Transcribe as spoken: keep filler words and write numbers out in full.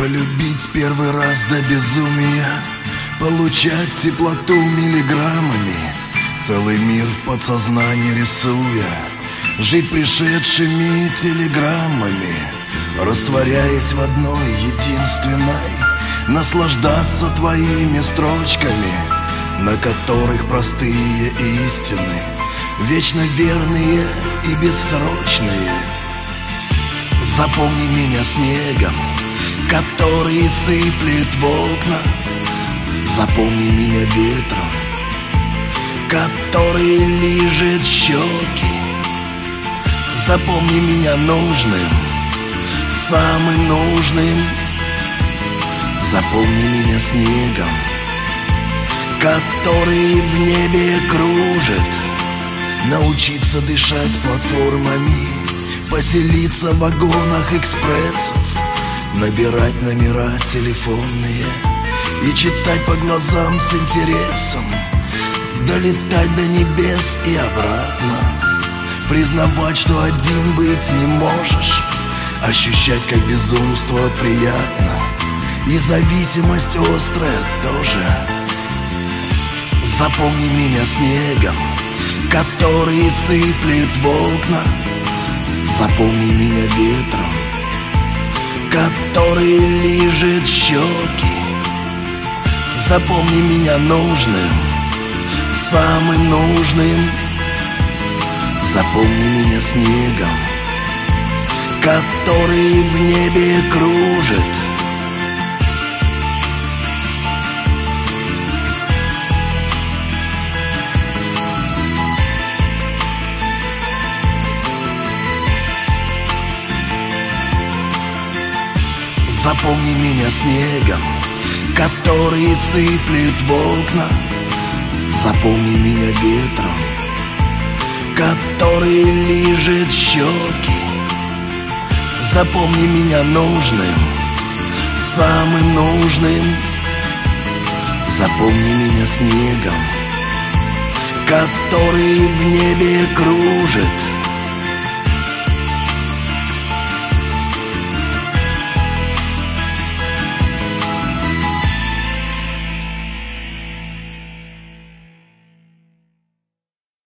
Полюбить первый раз до безумия, получать теплоту миллиграммами, целый мир в подсознании рисуя, жить пришедшими телеграммами, растворяясь в одной единственной, наслаждаться твоими строчками, на которых простые истины, вечно верные и бессрочные. Запомни меня снегом, который сыплет в окна. Запомни меня ветром, который лижет щеки. Запомни меня нужным, самым нужным. Запомни меня снегом, который в небе кружит. Научиться дышать платформами, поселиться в вагонах экспрессов, набирать номера телефонные и читать по глазам с интересом, долетать до небес и обратно, признавать, что один быть не можешь, ощущать, как безумство приятно и зависимость острая тоже. Запомни меня снегом, который сыплет в окна. Запомни меня ветром, который лижет щеки. Запомни меня нужным, самым нужным. Запомни меня снегом, который в небе кружит. Запомни меня снегом, который сыплет в окна. Запомни меня ветром, который лижет щеки. Запомни меня нужным, самым нужным. Запомни меня снегом, который в небе кружит.